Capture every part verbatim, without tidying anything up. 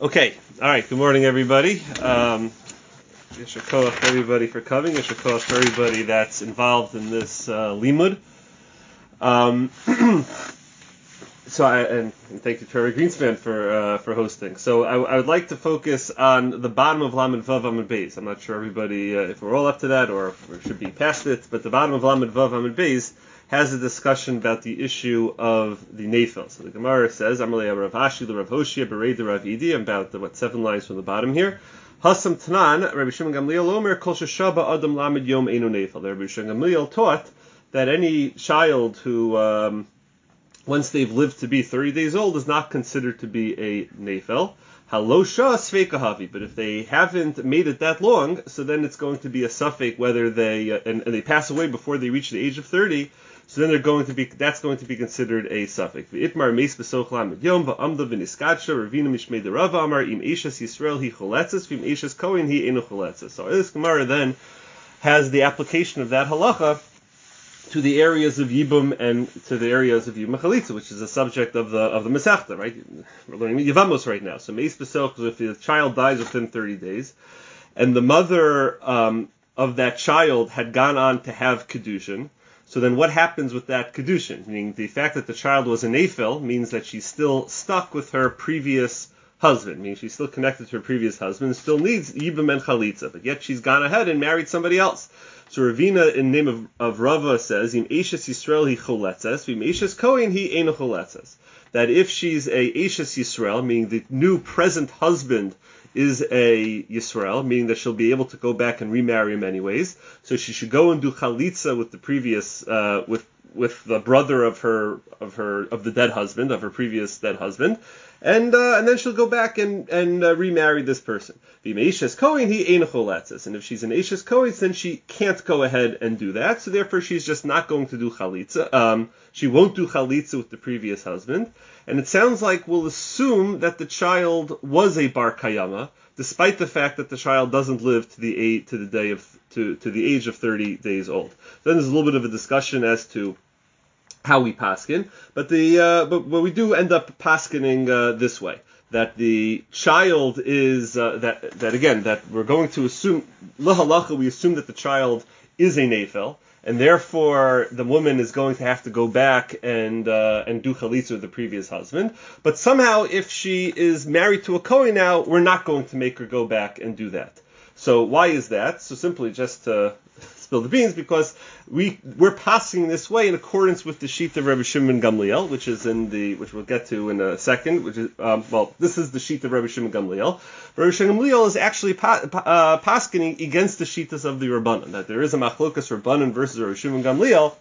Okay, all right. Good morning, everybody. Um, Yesher koach for everybody for coming. Yesher koach for everybody that's involved in this uh, limud. Um, so, I, and, and thank you, Terry Greenspan, for uh, for hosting. So, I, I would like to focus on the bottom of Lamed Vav Amud Beis. I'm not sure everybody uh, if we're all up to that or if we should be past it, but the bottom of Lamed Vav Amud Beis has a discussion about the issue of the nefel. So the Gemara says, Amalei Rav Ashi Rav Hoshia Berei Rav Idi, about the, what seven lines from the bottom here. Hasam Tanan, Rabbi Shimon Gamliel Omer Kol Sheshaba Adam Lamed Yom Einu Nefel. Rabbi Shimon Gamliel taught that any child who, um, once they've lived to be thirty days old, is not considered to be a nefel. Halosha sveikahavi, but if they haven't made it that long, so then it's going to be a suffix whether they uh, and, and they pass away before they reach the age of thirty. So then they're going to be that's going to be considered a suffix. V'itmar meis b'soch lamed yom va'amda v'niskadsha ravina mishmei de Rav Amar im eishes Yisrael hi choletzes v'im eishes Kohen hi enu choletzes. So this Gemara then has the application of that halacha to the areas of Yibum and to the areas of Yibum Chalitza, which is the subject of the of the Masechta, right? We're learning Yevamos right now. So meis b'soch is if the child dies within thirty days, and the mother um, of that child had gone on to have kedushin. So then what happens with that kedushin? Meaning the fact that the child was a nefil means that she's still stuck with her previous husband, meaning she's still connected to her previous husband, still needs Yibum and Chalitza, but yet she's gone ahead and married somebody else. So Ravina, in the name of, of Rava, says, Im Eishes Yisrael hi choletzes, Vim Eishes Kohen hi enu choletzes. That if she's a Eishes Yisrael, meaning the new present husband is a Yisrael, meaning that she'll be able to go back and remarry him anyways. So she should go and do chalitza with the previous, uh, with with the brother of her of her of the dead husband, of her previous dead husband, and uh, and then she'll go back and and uh, remarry this person. V'meishes Kohen he ein choletzes, and if she's an Eishes Kohen, then she can't go ahead and do that. So therefore, she's just not going to do chalitza. Um, she won't do chalitza with the previous husband. And it sounds like we'll assume that the child was a bar kayama, despite the fact that the child doesn't live to the age, to the day of to, to the age of thirty days old. Then there's a little bit of a discussion as to how we paskin, but the uh, but, but we do end up paskining uh, this way, that the child is uh, that that again that we're going to assume lahalacha, we assume that the child is a nefel. And therefore, the woman is going to have to go back and uh, and do chalitza with the previous husband. But somehow, if she is married to a Kohen now, we're not going to make her go back and do that. So why is that? So simply just to spill the beans, because we we're passing this way in accordance with the sheet of Rabbi Shimon Gamliel, which is in the which we'll get to in a second. Which is um, well, this is the sheet of Rabbi Shimon Gamliel. Rabbi Shimon Gamliel is actually pa, uh, paskening against the sheetas of the Rabbanan, that there is a machlokas Rabbanan versus Rabbi Shimon Gamliel,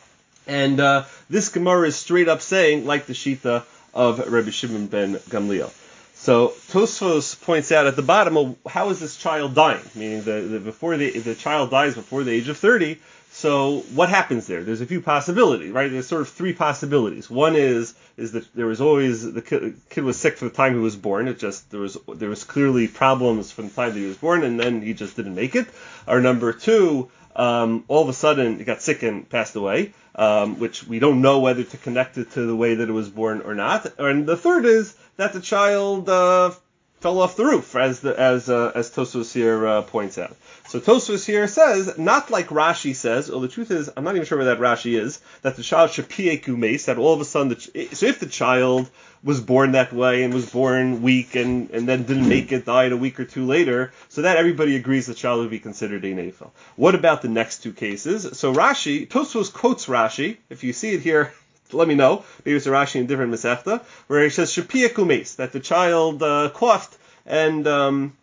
and uh, this Gemara is straight up saying like the shita of Rabbi Shimon ben Gamliel. So Tosfos points out at the bottom, well, how is this child dying? Meaning the, the before the the child dies before the age of thirty. So what happens there? There's a few possibilities, right? There's sort of three possibilities. One is is that there was always the kid, kid was sick from the time he was born. It just there was there was clearly problems from the time that he was born, and then he just didn't make it. Or number two, um, all of a sudden he got sick and passed away, um, which we don't know whether to connect it to the way that it was born or not. And the third is that the child uh, fell off the roof, as the, as uh, as Tosfos here uh, points out. So Tosfos here says, not like Rashi says, or the truth is, I'm not even sure where that Rashi is, that the child shapieku meis, that all of a sudden, the ch- so if the child was born that way and was born weak and, and then didn't make it, died a week or two later, so that everybody agrees the child would be considered a nefel. What about the next two cases? So Rashi, Tosfos quotes Rashi, if you see it here, let me know. Maybe it's a Rashi in different Masechta, where he says shapia kumes, that the child uh, coughed and um,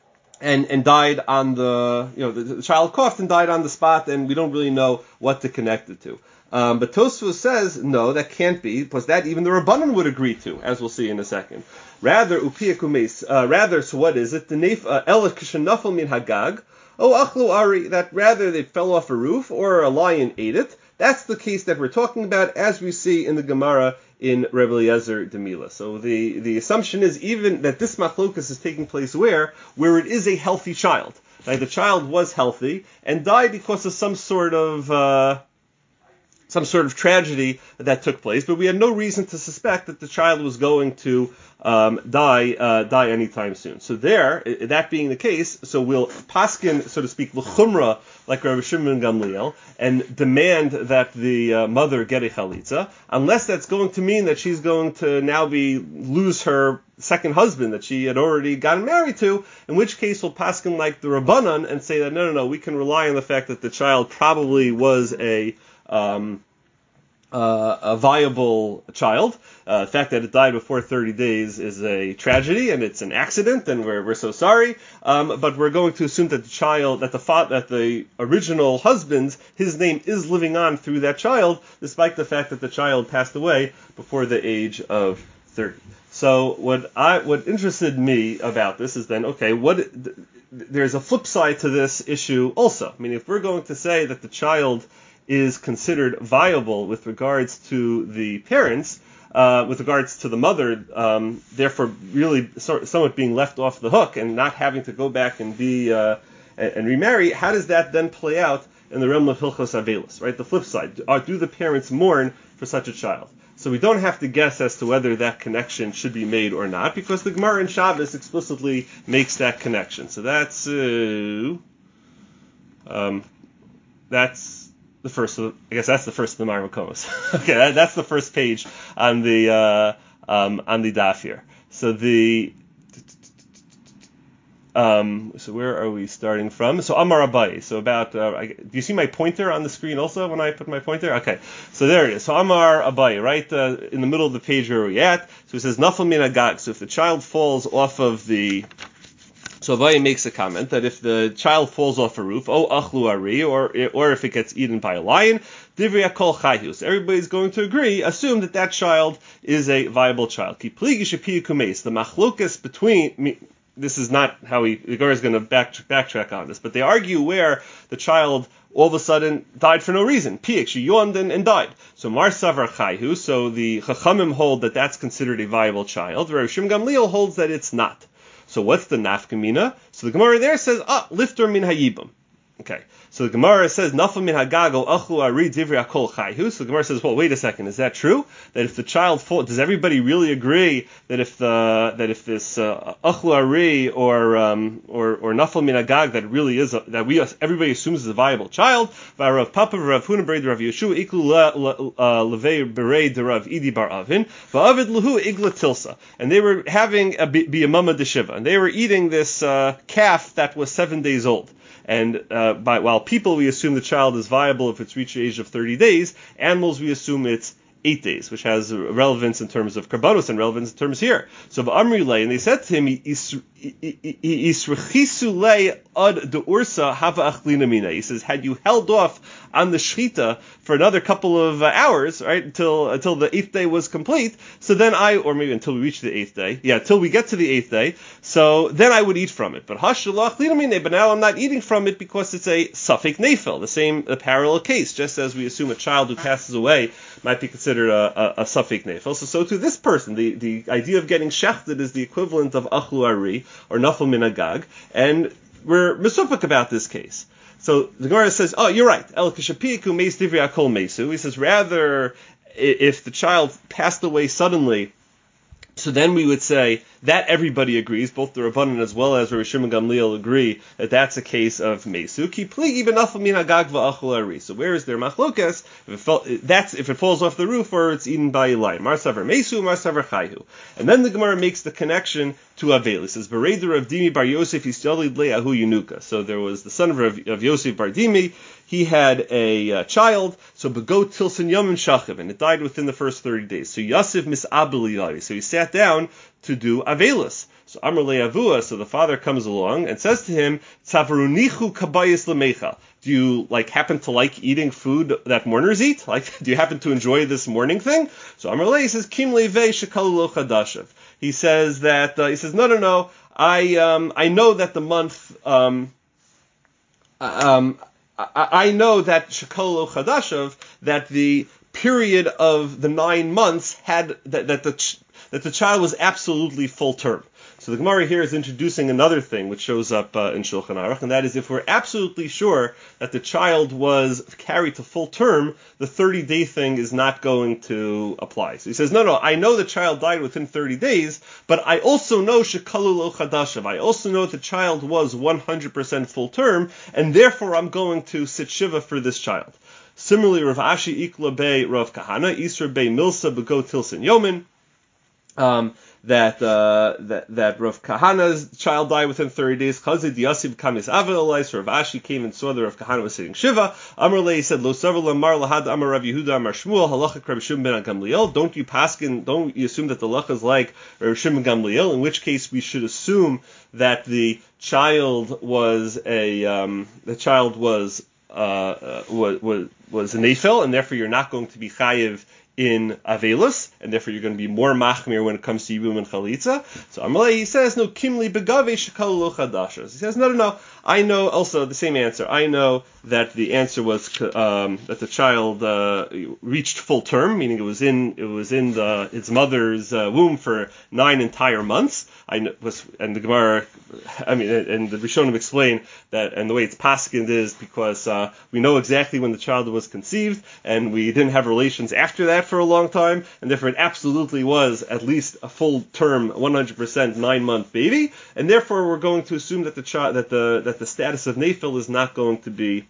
and and died on the you know the, the child coughed and died on the spot, and we don't really know what to connect it to. Um, but Tosfos says no, that can't be, because that even the Rabbanan would agree to, as we'll see in a second. Rather upia kumes, uh, rather so what is it? The nef el kishenafel min hagag. Oh achlu ari, that rather they fell off a roof or a lion ate it. That's the case that we're talking about, as we see in the Gemara in Rebbe Eliezer Demila. So the, the assumption is even that this machlokas is taking place where? Where it is a healthy child. Like the child was healthy and died because of some sort of uh, some sort of tragedy that took place, but we had no reason to suspect that the child was going to um, die uh, die anytime soon. So there, that being the case, so we'll paskin, so to speak, l'chumra, like Rabbi Shimon Gamliel, and demand that the uh, mother get a chalitza, unless that's going to mean that she's going to now be lose her second husband that she had already gotten married to, in which case we'll paskin like the Rabbanan and say that no, no, no, we can rely on the fact that the child probably was a Um, uh, a viable child. Uh, the fact that it died before thirty days is a tragedy, and it's an accident, and we're we're so sorry. Um, but we're going to assume that the child, that the fa- that the original husband, his name is living on through that child, despite the fact that the child passed away before the age of thirty. So what I what interested me about this is then, okay, what th- there's a flip side to this issue also. I mean, if we're going to say that the child is considered viable with regards to the parents, uh, with regards to the mother, um, therefore really sort, somewhat being left off the hook and not having to go back and be uh, and, and remarry, how does that then play out in the realm of Hilchos Avelis, right? The flip side, are, do the parents mourn for such a child? So we don't have to guess as to whether that connection should be made or not, because the Gemara in Shabbos explicitly makes that connection. So that's uh, um, that's the first of, I guess that's the first of the Mar Makomos. Okay, that, that's the first page on the uh, um, on the daf here. So the um, so where are we starting from? So Amar Abaye. So about uh, I, do you see my pointer on the screen also when I put my pointer? Okay, so there it is. So Amar Abaye, right uh, in the middle of the page where we're at. So it says Nafal min agag. So if the child falls off of the So Abaye makes a comment that if the child falls off a roof, oh achlu ari, or or if it gets eaten by a lion, divrei kol chayus. Everybody's going to agree, assume that that child is a viable child. Ki pligi shepiyu kumeis. The machlokas between, this is not how he, the Gemara is going to back, backtrack on this, but they argue where the child all of a sudden died for no reason. Piik, she yawned and, and died. So Mar Savar Chayhu, so the Chachamim hold that that's considered a viable child. Rav Shimon Gamliel holds that it's not. So what's the nafkamina? So the Gemara there says, ah, lifter min hayibum. Okay. So the Gemara says, Nafal min hagago achlu ari divrei akol chayhu. So the Gemara says, well, wait a second, is that true? That if the child falls, does everybody really agree that if the that if this uh, achlu ari or um, or or Nafal min hagag that really is a, that we everybody assumes is a viable child? V'arav Papa v'Rav Huna b'rei Rav Yeshua iklu levei b'rei Rav Idi bar Avin v'avid lahu igla tilsa, and they were having a biyamama deshiva, and they were eating this uh, calf that was seven days old. And uh, by, while people, we assume the child is viable if it's reached the age of thirty days, animals, we assume it's eight days, which has relevance in terms of karbanos and relevance in terms here. So Ba'amri lei, and they said to him, Isrechisu lei ad de ursa hava achlina mina. He says, had you held off on the shchita for another couple of uh, hours, right, until until the eighth day was complete, so then I, or maybe until we reach the eighth day, yeah, until we get to the eighth day, so then I would eat from it. But hashalach achlina mina, but now I'm not eating from it because it's a suffik nefel, the same a parallel case, just as we assume a child who passes away might be considered a, a, a suffik nefel. So, so to this person, the, the idea of getting shechted is the equivalent of achlu ari, or nafal min agag, and we're misupik about this case. So the Gemara says, oh, you're right. El kishapiku meis divrei akol meisu. He says, rather, if the child passed away suddenly, so then we would say that everybody agrees, both the Rabbanan as well as Rav Shimon Gamliel agree that that's a case of mesu. Ki pligi b'nafal min hagag v'achol ari. So where is their machlokas? If it fall, that's if it falls off the roof or it's eaten by a lion. Mar savar mesu, mar savar chayhu. And then the Gemara makes the connection to Avel. It says, Bereder of Dimi bar Yosef yistalid le'ahu yunuka. So there was the son of, of Yosef bar Dimi. He had a uh, child, so begot tilson yom and shachiv, and it died within the first thirty days. So Yosef misabel, so he sat down to do avelus. So Amar le'avua, so the father comes along and says to him, Tzavarunichu kabayis lemecha. Do you like happen to like eating food that mourners eat? Like, do you happen to enjoy this mourning thing? So Amar le says, Kim levei shekalu lo chadashav. He says that uh, he says, no, no, no. I um, I know that the month um, um. I know that Shekolo Chadashav, that the period of the nine months had that, that the that the child was absolutely full term. So the Gemara here is introducing another thing which shows up uh, in Shulchan Aruch, and that is if we're absolutely sure that the child was carried to full term, the thirty-day thing is not going to apply. So he says, no, no, I know the child died within thirty days, but I also know shekalu lo chadashav. I also know the child was one hundred percent full term, and therefore I'm going to sit shiva for this child. Similarly, Rav Ashi Ikla Bey Rav Kahana, Isra Bey Milsa Bego Tilson Yomin, um, that, uh, that, that Rav Kahana's child died within thirty days. Chazid Yasib Kamis Avalai, so Rav Ashi came and saw that Rav Kahana was sitting Shiva. Amar Lei said, Lo Savar Lamar Lahad Amar Rav Yehuda Amar Shmuel, Halacha Rav Shimon ben Gamliel. Don't you paskin, don't you assume that the halacha is like Rav Shimon ben Gamliel, in which case we should assume that the child was a, um, the child was, uh, uh was, was, was a nefil, and therefore you're not going to be chayiv in Avelus, and therefore you're going to be more machmir when it comes to Yibum and Chalitza. So Amalei, he says, no, Kimli begave shekalu lo chadashas. He says, no, no, no, I know, also the same answer, I know that the answer was, um, that the child, uh, reached full term, meaning it was in, it was in the, its mother's, uh, womb for nine entire months. I know, was, and the Gemara, I mean, and the Rishonim explain that, and the way it's paskind is because, uh, we know exactly when the child was conceived, and we didn't have relations after that for a long time, and therefore it absolutely was at least a full term, one hundred percent nine month baby, and therefore we're going to assume that the child, that the that the status of nefil is not going to be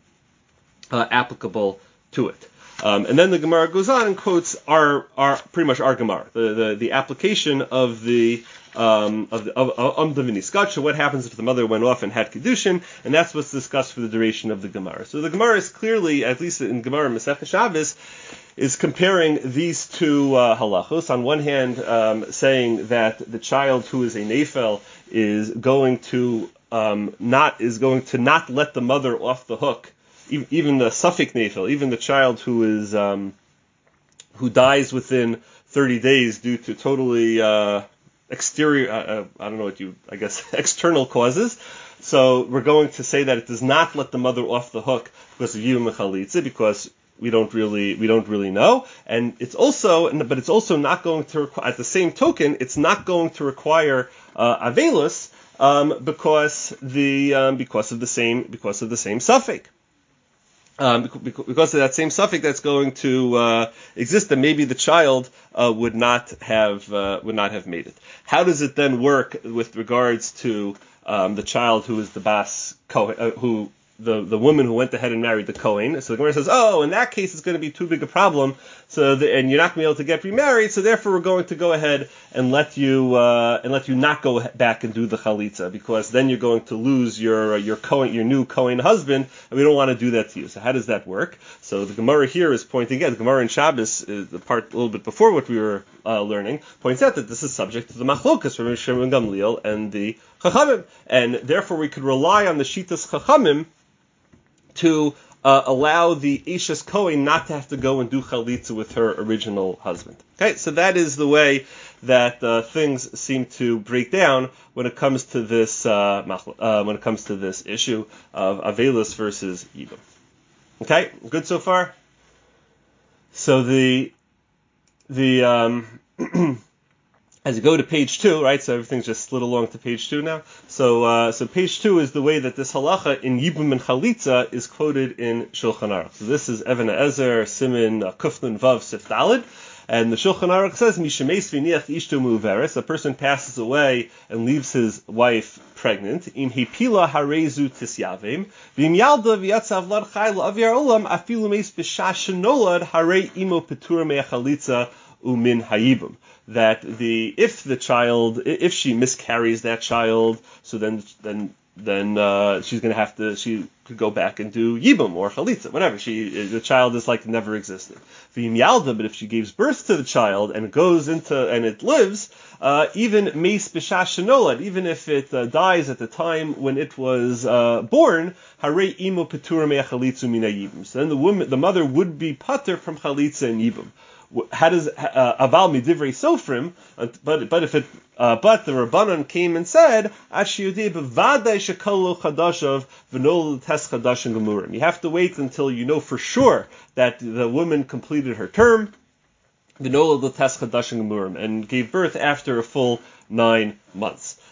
uh, applicable to it. Um, and then the Gemara goes on and quotes our our pretty much our Gemara, the the, the application of the um, of the of, of the v'niskatcha, what happens if the mother went off and had kedushin, and that's what's discussed for the duration of the Gemara. So the Gemara is clearly, at least in Gemara Masechah Shabbos, is comparing these two uh, halachos. On one hand, um, saying that the child who is a nefel is going to um, not is going to not let the mother off the hook, e- even the suffix nefel, even the child who is um, who dies within thirty days due to totally uh, exterior, uh, I don't know what you, I guess, external causes. So we're going to say that it does not let the mother off the hook because of Yibum and Chalitza, because we don't really we don't really know, and it's also but it's also not going to require, at the same token, it's not going to require uh, avelus um, because the um, because of the same because of the same suffix. Um, because of that same suffix that's going to uh, exist, then maybe the child uh, would not have uh, would not have made it. How does it then work with regards to um, the child who is the bas Kohen, uh, who the the woman who went ahead and married the Kohen? So the Gemara says, oh, in that case it's going to be too big a problem. So the, and you're not going to be able to get remarried. So therefore we're going to go ahead and let you uh, and let you not go back and do the chalitza, because then you're going to lose your uh, your Kohen, your new Kohen husband, and we don't want to do that to you. So how does that work? So the Gemara here is pointing out, the Gemara in Shabbos, is the part a little bit before what we were uh, learning, points out that this is subject to the machlokas from Shimon Gamliel and the Chachamim, and therefore we could rely on the Shitas Chachamim to uh, allow the Eishes Kohen not to have to go and do chalitza with her original husband. Okay, so that is the way that uh, things seem to break down when it comes to this uh, uh, when it comes to this issue of avelus versus yibum. Okay, good so far. So the the um, as you go to page two, right? So everything's just slid along to page two now. So, uh, so page two is the way that this halacha in Yibum and Chalitza is quoted in Shulchan Aruch. So this is Even Ezer, Simin, uh, Kuflin, Vav, Sif Daled. And the Shulchan Aruch says, Mishemes v'niach ishto muveres, a person passes away and leaves his wife pregnant. Im hipila harezu tisyavim, v'im yalda v'yatzav lad chayla avyar olam, afilu meis b'shash shenolad hare imo petur me'achalitza umin hayibum. That the if the child if she miscarries that child, so then then then uh, she's going to have to she could go back and do yibum or chalitza, whatever. She the child is like never existed. V'im yalda, but if she gives birth to the child and it goes into and it lives, uh, even meis b'shash shenolad, even if it uh, dies at the time when it was uh, born, harei imo petura me'achalitzu mina yibum. So then the woman, the mother would be pater from chalitza and yibum. How does aval midivrei sofrim? But but if it uh, but the Rabbanan came and said ashiyudei bevadai shekalo chadashav v'nol tes chadashim gemurim. You have to wait until you know for sure that the woman completed her term, v'nol tes chadashim gemurim, and gave birth after a full nine months.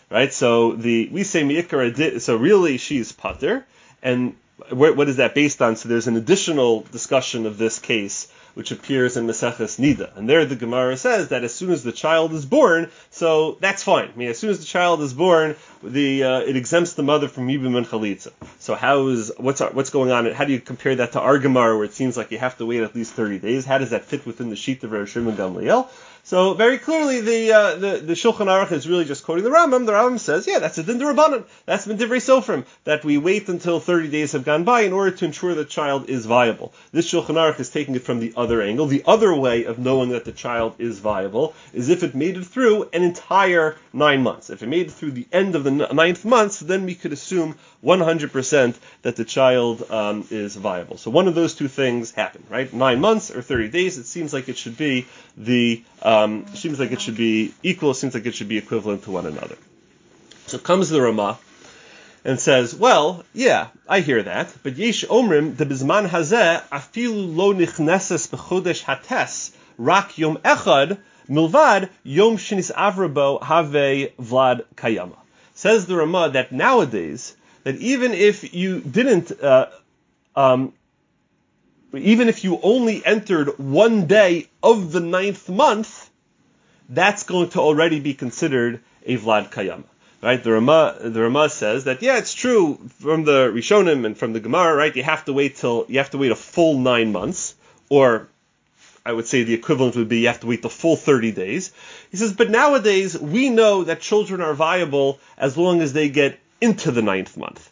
right? So the we say mi'ikar, so really she's pater, and what is that based on? So there's an additional discussion of this case which appears in Maseches Nida, and there the Gemara says that as soon as the child is born, so that's fine. I mean, as soon as the child is born, the uh, it exempts the mother from Yibum and Chalitza. So how is what's our, what's going on? How do you compare that to our Gemara, where it seems like you have to wait at least thirty days? How does that fit within the sheet of Rav Shimon Gamliel? So very clearly, the uh, the the Shulchan Aruch is really just quoting the Rambam. The Rambam says, yeah, that's a din d'Rabbanan. That's been divrei sofrim, that we wait until thirty days have gone by in order to ensure the child is viable. This Shulchan Aruch is taking it from the other angle. The other way of knowing that the child is viable is if it made it through an entire nine months. If it made it through the end of the ninth month, then we could assume one hundred percent that the child um, is viable. So one of those two things happen, right? Nine months or thirty days. It seems like it should be the um, seems like it should be equal. Seems like it should be equivalent to one another. So comes the Ramah and says, well, yeah, I hear that, but yesh omrim de bizman hazeh afilu lo nichneses b'chodesh hates rak yom echad milvad yom shenis avrabo have vlad kayama. Says the Ramah that nowadays, that even if you didn't, uh, um, even if you only entered one day of the ninth month, that's going to already be considered a vlad kayama. Right, the Ramah, the Ramah says that yeah, it's true from the Rishonim and from the Gemara. Right, you have to wait till you have to wait a full nine months, or I would say the equivalent would be you have to wait the full thirty days. He says, but nowadays we know that children are viable as long as they get into the ninth month.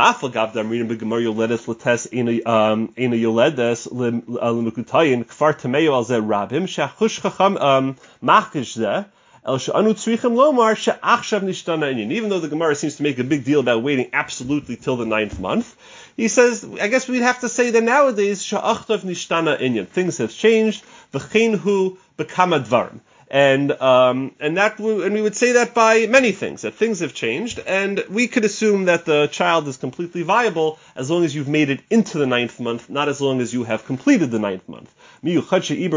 Even though the Gemara seems to make a big deal about waiting absolutely till the ninth month, he says, I guess we'd have to say that nowadays things have changed. And um, and that and we would say that by many things, that things have changed, and we could assume that the child is completely viable as long as you've made it into the ninth month, not as long as you have completed the ninth month. He adds in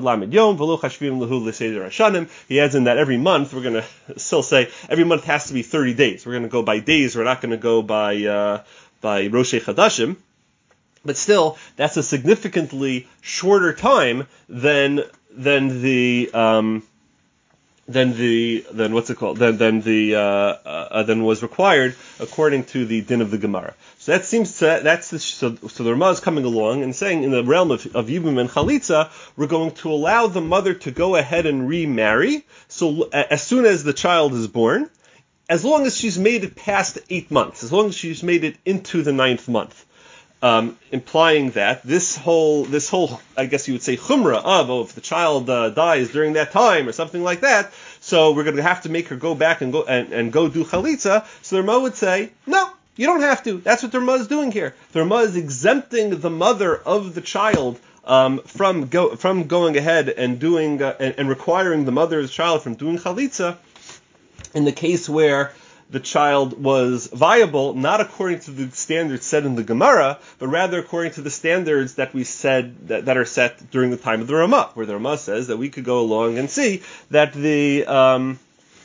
that every month, we're going to still say, every month has to be thirty days. We're going to go by days, we're not going to go by uh, by Roshei Chadashim. But still, that's a significantly shorter time than than the um, than the than what's it called than than the uh, uh, than was required according to the din of the Gemara. So that seems to that's the, so so the Ramah is coming along and saying in the realm of, of Yibum and Chalitza, we're going to allow the mother to go ahead and remarry. So uh, as soon as the child is born, as long as she's made it past eight months, as long as she's made it into the ninth month. Um, implying that this whole, this whole, I guess you would say, chumrah of, oh, if the child uh, dies during that time or something like that, so we're going to have to make her go back and go and, and go do chalitza. So the Ramah would say, no, you don't have to. That's what the Ramah is doing here. The Ramah is exempting the mother of the child um, from go, from going ahead and doing uh, and, and requiring the mother of the child from doing chalitza in the case where the child was viable, not according to the standards set in the Gemara, but rather according to the standards that we said that, that are set during the time of the Ramah, where the Ramah says that we could go along and see that the um,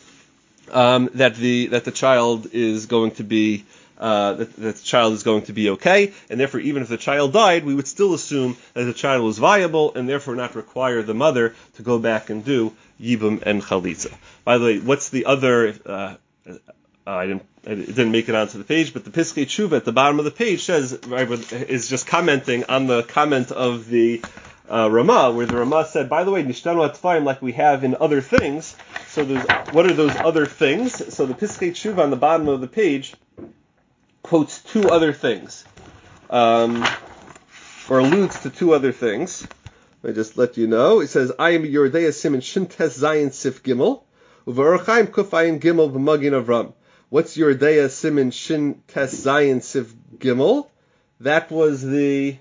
um, that the that the child is going to be uh, that, that the child is going to be okay, and therefore even if the child died, we would still assume that the child was viable, and therefore not require the mother to go back and do Yibum and Chalitza. By the way, what's the other? Uh, Uh, I didn't, it didn't make it onto the page, but the Piskei Tshuva at the bottom of the page says, is just commenting on the comment of the uh, Ramah, where the Ramah said, by the way, Nishtanu Atfayim, like we have in other things. So there's, what are those other things? So the Piskei Tshuva on the bottom of the page quotes two other things, um, or alludes to two other things. I just let you know. It says, I am Yordea Siman Shintes Zayin Sif Gimel, Uvarochaim Kufayin Gimel B'Magin Avram. What's your Deya Siman Shin Tes Zayin Sif Gimel? That was the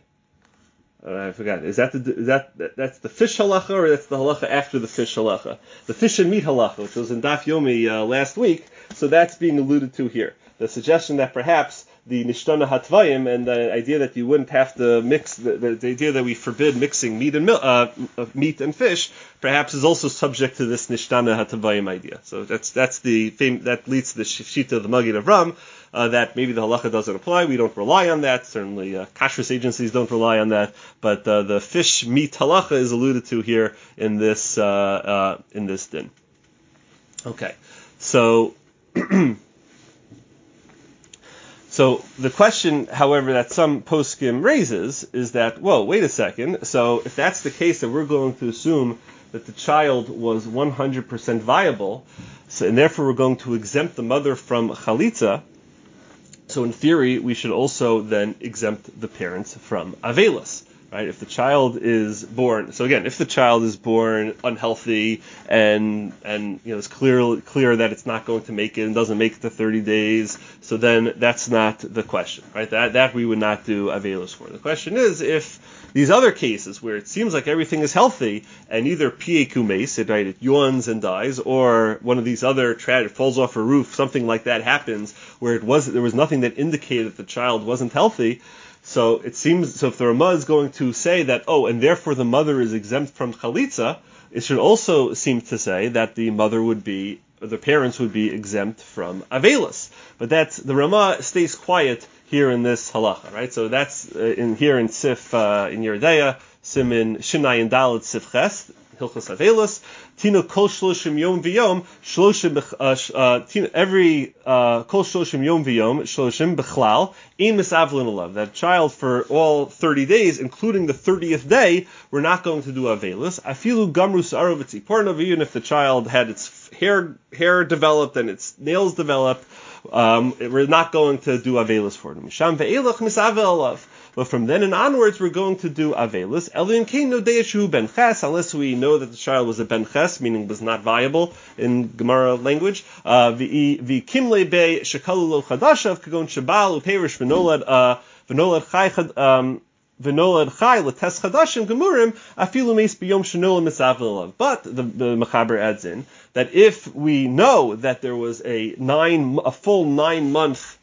uh, I forgot. Is that the is that that's the fish halacha, or that's the halacha after the fish halacha? The fish and meat halacha, which was in Daf Yomi uh, last week. So that's being alluded to here. the suggestion that perhaps the nishtana hatvayim and the idea that you wouldn't have to mix the, the, the idea that we forbid mixing meat and milk, uh, meat and fish, perhaps is also subject to this nishtana hatvayim idea. So that's that's the fame, that leads to the shita of the Maggid of Ram, uh, that maybe the halacha doesn't apply. We don't rely on that. Certainly, uh, kashrus agencies don't rely on that. But uh, the fish meat halacha is alluded to here in this uh, uh, in this din. Okay, so. So the question, however, that some poskim raises is that, whoa, wait a second. So if that's the case, that we're going to assume that the child was one hundred percent viable, so, and therefore we're going to exempt the mother from chalitza. So in theory, we should also then exempt the parents from avelis. Right? If the child is born, so again, if the child is born unhealthy and and you know it's clear clear that it's not going to make it and doesn't make it to thirty days, so then that's not the question, right? That that we would not do avelos for. The question is if these other cases where it seems like everything is healthy and either pie kumes, it right, it yawns and dies, or one of these other tra- it falls off a roof, something like that happens where it was there was nothing that indicated that the child wasn't healthy. So it seems, so if the Ramah is going to say that, oh, and therefore the mother is exempt from chalitza, it should also seem to say that the mother would be, or the parents would be exempt from avelis. But that's, the Ramah stays quiet here in this halacha, right? So that's uh, in here in Sif, uh, in Yerdeya, Simin Shinai and Dalet Sif Ches, Hilchos Avelis, Tino Kol Shloshim Yom V'Yom, Shloshim, uh, every, uh, Kol Shloshim Yom V'Yom, Shloshim B'Chlal, Ein Misavlin Alav. That child for all thirty days, including the thirtieth day, we're not going to do Avelis. Afilu Gamru Sa'aro V'Tziporno, even if the child had its hair, hair developed and its nails developed, um, we're not going to do Avelis for them. Misham Ve'elach Misavel Alav. But from then and onwards, we're going to do avelis. Elin kein no deishu ben ches, unless we know that the child was a ben ches, meaning was not viable in Gemara language. Vi kimle be shekalu lo chadashav kagon shabal uperish v'nolad v'nolad chai v'nolad chai letes chadashim gemurim afilu meis biyom shenol misavel. But the, the Mechaber adds in that if we know that there was a nine, a full nine month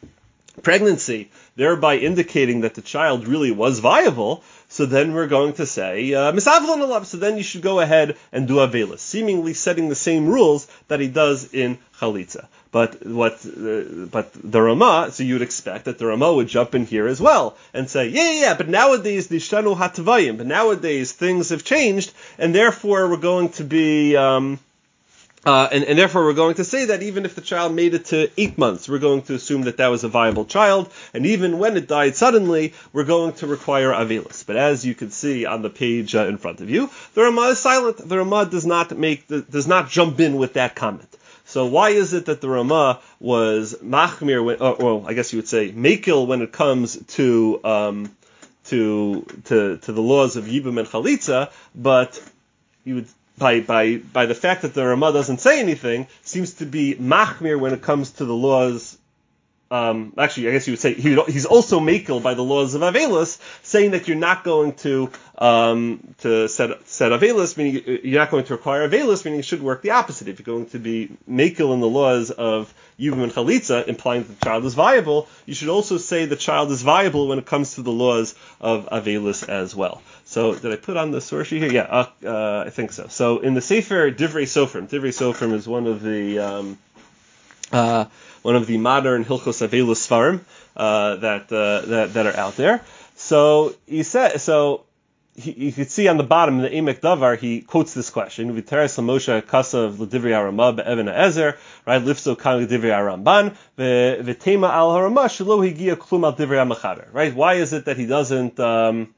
pregnancy, thereby indicating that the child really was viable, so then we're going to say, uh, Misavlon alav, so then you should go ahead and do avelis, seemingly setting the same rules that he does in chalitza. But what, uh, but the Ramah, so you would expect that the Ramah would jump in here as well and say, yeah, yeah, yeah, but nowadays, nishtanu hatvayim, but nowadays things have changed, and therefore we're going to be, um, Uh, and, and therefore we're going to say that even if the child made it to eight months, we're going to assume that that was a viable child, and even when it died suddenly, we're going to require avelis. But as you can see on the page uh, in front of you, the Ramah is silent. The Ramah does not make, the, does not jump in with that comment. So why is it that the Ramah was machmir, when, or, well, I guess you would say mekil when it comes to um, to to to the laws of yibum and chalitza, but you would By, by by the fact that the Ramah doesn't say anything, seems to be machmir when it comes to the laws. Um, actually, I guess you would say he would, he's also makel by the laws of avelis, saying that you're not going to um, to set set avelis, meaning you're not going to require avelis, meaning it should work the opposite. If you're going to be makel in the laws of yibum and chalitza, implying that the child is viable, you should also say the child is viable when it comes to the laws of avelis as well. So, did I put on the source sheet here? Yeah, uh, uh, I think so. So, in the Sefer Divrei Sofrim, Divrei Sofrim is one of the um, uh, one of the modern Hilchos Avelos Sfarim uh, that, uh, that that are out there. So he said, so he, you can see on the bottom in the Emek Davar, he quotes this question: "V'teres l'Moshe kasav l'divrei Aramah be'evan ha'ezer, right? Lifso kan l'divrei Aramban v'tema al Haramah shelo higia klum al divrei ha'mechaber." Right? Why is it that he doesn't? Um,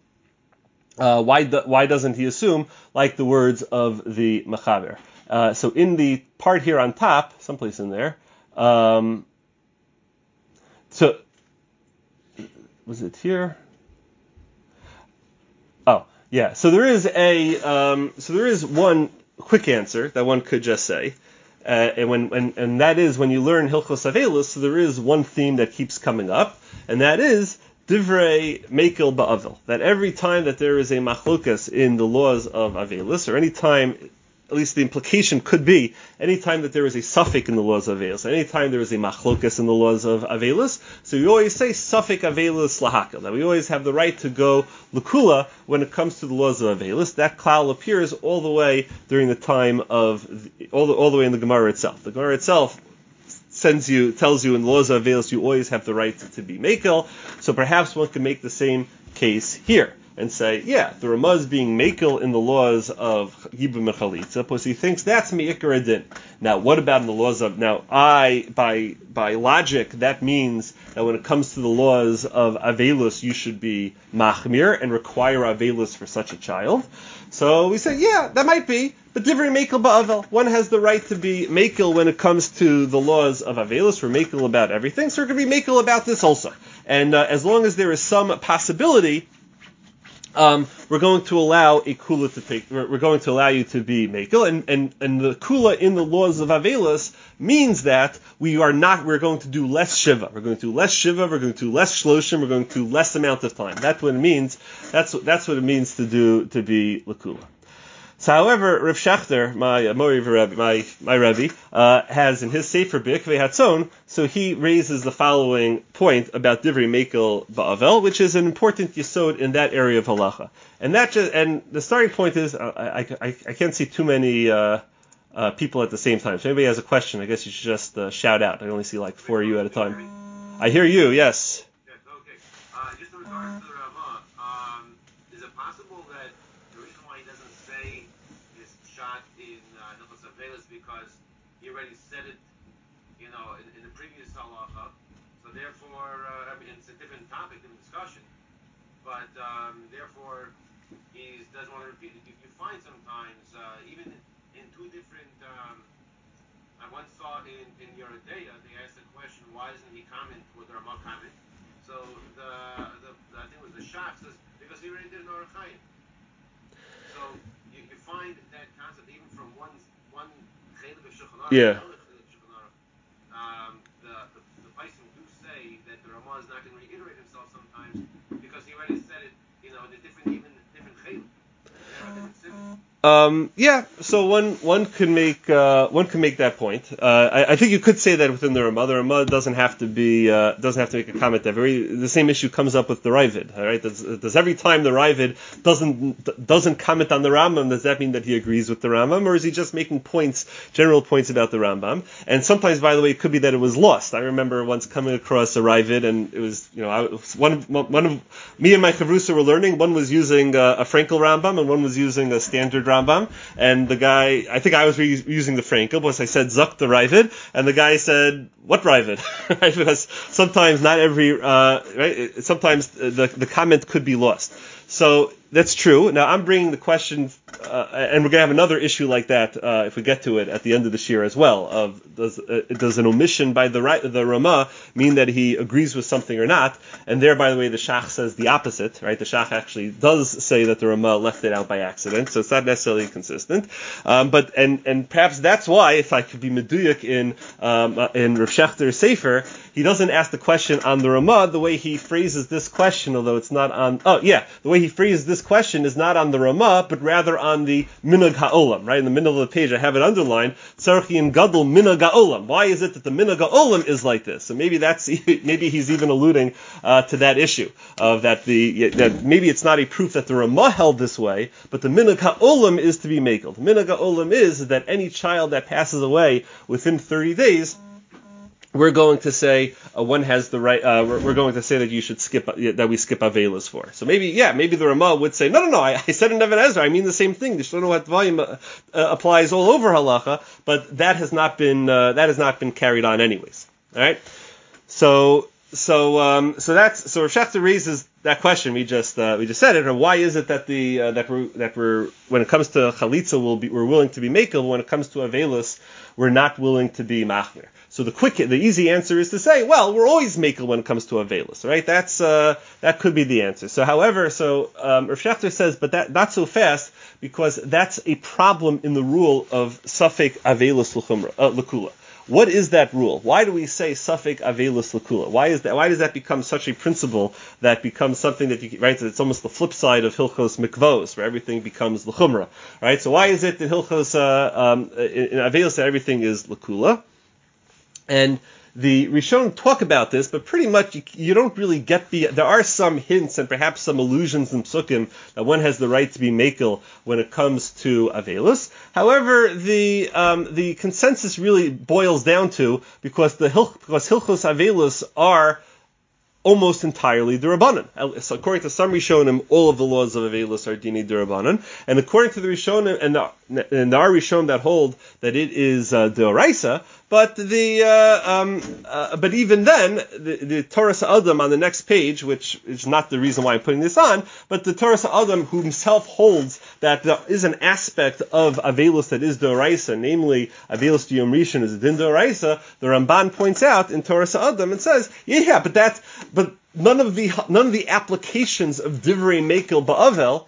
Uh, why do, why doesn't he assume like the words of the Mechaber? Uh, so in the part here on top, someplace in there, um, so was it here? Oh, yeah. So there is a um, so there is one quick answer that one could just say, uh, and when and, and that is when you learn Hilchos Avelos, so there is one theme that keeps coming up, and that is Divrei Mekel Ba'avil, that every time that there is a machlokas in the laws of Avelis, or any time at least the implication could be, anytime that there is a suffix in the laws of Avelis, anytime there is a machlokas in the laws of Avelis, so we always say suffix Avelis lahakal, that we always have the right to go l'kula when it comes to the laws of Avelis. That klal appears all the way during the time of, all the, all the way in the Gemara itself. The Gemara itself sends you, tells you in the laws of Avelis you always have the right to, to be mekel, so perhaps one can make the same case here and say, yeah, the Ramah is being mekel in the laws of Yibum and Chalitza, because he thinks that's Me'ikar Adin. Now, what about in the laws of, now, I, by by logic, that means that when it comes to the laws of Avelus, you should be Machmir and require Avelus for such a child. So we say, yeah, that might be, but Divrei Mekel Ba'avel, one has the right to be Mekel when it comes to the laws of Avelus, we're Mekel about everything, so we're going to be Mekel about this also. And uh, as long as there is some possibility, Um, we're going to allow a kula to take. We're, we're going to allow you to be mekel, and, and and the kula in the laws of Avelis means that we are not. We're going to do less shiva. We're going to do less shiva. We're going to do less shloshim. We're going to do less amount of time. That's what it means. That's what that's what it means to do to be lakula. So, however, Rav Shachter, my uh, my my Rebbe, uh, has in his Sefer B'ikvei Hatzon, so he raises the following point about Divrei Mekel Ba'avel, which is an important yesod in that area of halacha. And that just, and the starting point is, uh, I, I I can't see too many uh, uh, people at the same time. So, if anybody has a question, I guess you should just uh, shout out. I only see like four of you at a time. I hear you. Yes. Yes. Okay. Uh, just in regards to the Ramah, um, is it possible that the reason why he doesn't say his shot in uh, Hilchos Avelis because he already said it, you know, in, in the previous halacha, so therefore, uh, I mean, it's a different topic, different discussion, but um, therefore, he doesn't want to repeat it. You, you find sometimes, uh, even in two different, um, I once saw in, in Yeridea, they asked the question, why doesn't he comment with the Ramah comment? So the, the, I think it was the Shach says, because he already did an Orach Chaim. So you, you find that concept even from one one chelik of Shulchan Aruch, Yeah. another chelik of Shulchan Aruch. Um, the the, the Paisim do say that the Ramah is not going to reiterate himself sometimes because he already said it, you know, in a different even different chelik. There are different simons. Um, yeah, so one one could make uh, one could make that point. Uh, I, I think you could say that within the Ramah. The Ramah doesn't have to be uh, doesn't have to make a comment. That very the same issue comes up with the Ravid. All right, does, does every time the Ravid doesn't doesn't comment on the Rambam, does that mean that he agrees with the Rambam, or is he just making points, general points about the Rambam? And sometimes, by the way, it could be that it was lost. I remember once coming across a Ravid, and it was you know I, one of, one of me and my chavrusa were learning. One was using uh, a Frankel Rambam, and one was using a standard Rambam, and the guy, I think I was re- using the Frankel, because I said Zuck the Ravid, and the guy said, what Ravid? Right? Because sometimes not every, uh, right? Sometimes the the comment could be lost. So that's true. Now I'm bringing the question, uh, and we're going to have another issue like that uh, if we get to it at the end of this year as well. Of does uh, does an omission by the the Ramah mean that he agrees with something or not? And there, by the way, the Shach says the opposite, right? The Shach actually does say that the Ramah left it out by accident, so it's not necessarily consistent. Um, but and and perhaps that's why, if I could be meduyuk in um, uh, in Rav Shechter's Sefer, he doesn't ask the question on the Ramah the way he phrases this question, although it's not on. Oh yeah, the way he phrases this question is not on the Ramah, but rather on the Minhag Ha'olam, right? In the middle of the page, I have it underlined, Tzarchi and Gadol Minhag Ha'olam. Why is it that the Minhag Ha'olam is like this? So maybe that's, maybe he's even alluding uh, to that issue, of that the, that maybe it's not a proof that the Ramah held this way, but the Minhag Ha'olam is to be makeled. The Minhag Ha'olam is that any child that passes away within thirty days, we're going to say uh, one has the right. Uh, we're, we're going to say that you should skip uh, that we skip Avelis for. So maybe, yeah, maybe the Ramah would say, no, no, no. I, I said in Even Ezra, I mean the same thing. The Shlomo Hatvayim uh, uh, applies all over halacha, but that has not been uh, that has not been carried on anyways. All right. So so um, so that's so Rav Shechter raises that question. We just uh, we just said it. Or why is it that the uh, that we're that we're when it comes to chalitza we'll be, we're willing to be mekel, but when it comes to Avelis we're not willing to be machmir? So the quick, the easy answer is to say, well, we're always mekel when it comes to Avelis, right? That's uh, that could be the answer. So, however, so um, Rav Shechter says, but that not so fast, because that's a problem in the rule of suffix Avelis l'kula. What is that rule? Why do we say Safek Avelus Lakula? Why is that? Why does that become such a principle that becomes something that you right? It's almost the flip side of Hilchos Mikvos, where everything becomes L'chumra, right? So why is it that Hilchos uh, um, in Avelus that everything is Lakula? And the Rishon talk about this, but pretty much you, you don't really get the. There are some hints and perhaps some allusions in Psukim that one has the right to be mekel when it comes to Avelus. However, the um, the consensus really boils down to because the Hil, because Hilchos Avelus are almost entirely D'Rabbanan. So according to some Rishonim, all of the laws of Avelus are Dini D'Rabbanan, and according to the Rishonim and the and there are Rishonim that hold that it is uh, D'Oraisa. But the uh, um, uh, but even then, the, the Torah Sa'adam on the next page, which is not the reason why I'm putting this on, but the Torah Sa'adam who himself holds that there is an aspect of Avelus that is D'Oraisa, namely Avelus D'Yom Rishon is Din D'Oraisa. The Ramban points out in Torah Sa'adam and says, yeah, yeah, but that, but none of the none of the applications of Divrei Mekel Ba'avel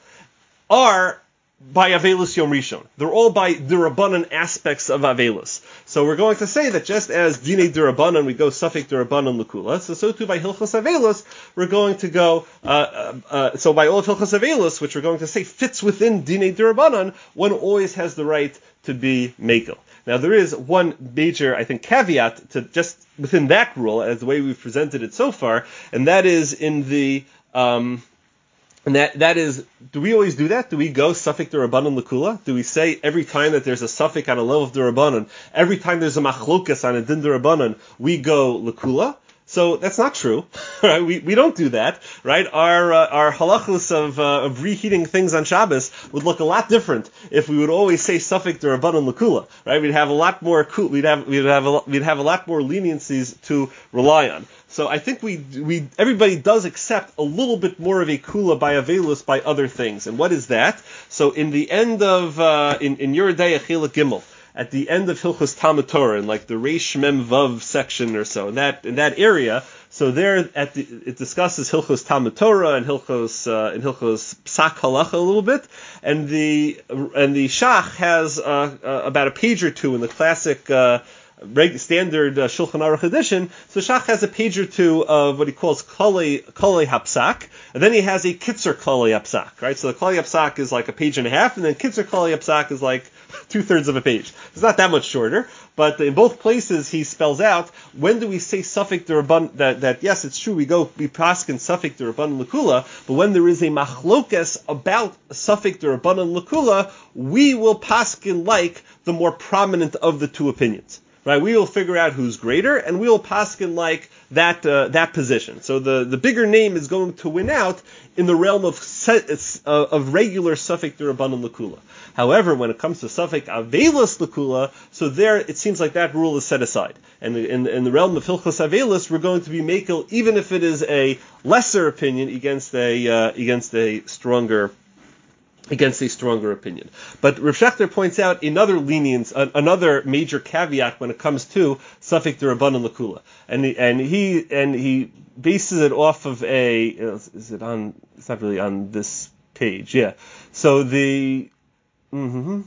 are by Avelus Yom Rishon. They're all by D'Rabbanan aspects of Avelus. So we're going to say that just as Dinei D'Rabbanan, we go Safek D'Rabbanan L'Kula, so so too by Hilchos Avelus, we're going to go, uh, uh, uh, so by all of Hilchos Avelus, which we're going to say fits within Dinei D'Rabbanan, one always has the right to be Mekel. Now there is one major, I think, caveat to just within that rule, as the way we've presented it so far, and that is in the, um, And that, that is, do we always do that? Do we go Safek D'Rabbanan L'Kula? Do we say every time that there's a Safek on a level of D'Rabbanan, every time there's a Machlokas on a Din D'Rabbanan, we go L'Kula? So that's not true, right? We we don't do that, right? Our uh, our halachos of uh, of reheating things on Shabbos would look a lot different if we would always say Safek D'Rabbanan L'Kula, right? We'd have a lot more we'd have we'd have a, we'd have a lot more leniencies to rely on. So I think we we everybody does accept a little bit more of a kula by Avelus by other things. And what is that? So in the end of uh, in in Yeridei Achila Gimel, at the end of Hilchos Talmud Torah, in like the Reish Mem Vav section or so, in that in that area, so there at the, it discusses Hilchos Talmud Torah and Hilchos uh, and Hilchos Psak Halacha a little bit, and the and the Shach has uh, uh, about a page or two in the classic. Uh, standard uh, Shulchan Aruch edition, so Shach has a page or two of what he calls Kolei Hapsak, and then he has a Kitzer Kolei Hapsak, right? So the Kolei Hapsak is like a page and a half, and then Kitzer Kolei Hapsak is like two-thirds of a page. It's not that much shorter, but in both places he spells out, when do we say Safek D'Rabbanan, that, that yes, it's true, we go, we paskin Safek D'Rabbanan L'Kula, but when there is a machlokes about Safek D'Rabbanan L'Kula, we will paskin like the more prominent of the two opinions. Right, we will figure out who's greater, and we will paskin like that uh, that position. So the, the bigger name is going to win out in the realm of set, uh, of regular Safek D'Rabbanan L'Kula. However, when it comes to Safek Avelus L'Kula, so there it seems like that rule is set aside. And in, in the realm of Hilchos Avelus, we're going to be mekel, even if it is a lesser opinion against a uh, against a stronger. against a stronger opinion. But Rav Shechter points out another lenience, uh, another major caveat when it comes to Safek D'Rabbanan L'Kula. And he, and he, and he bases it off of a, is it on, it's not really on this page, yeah. So the, mm-hmm.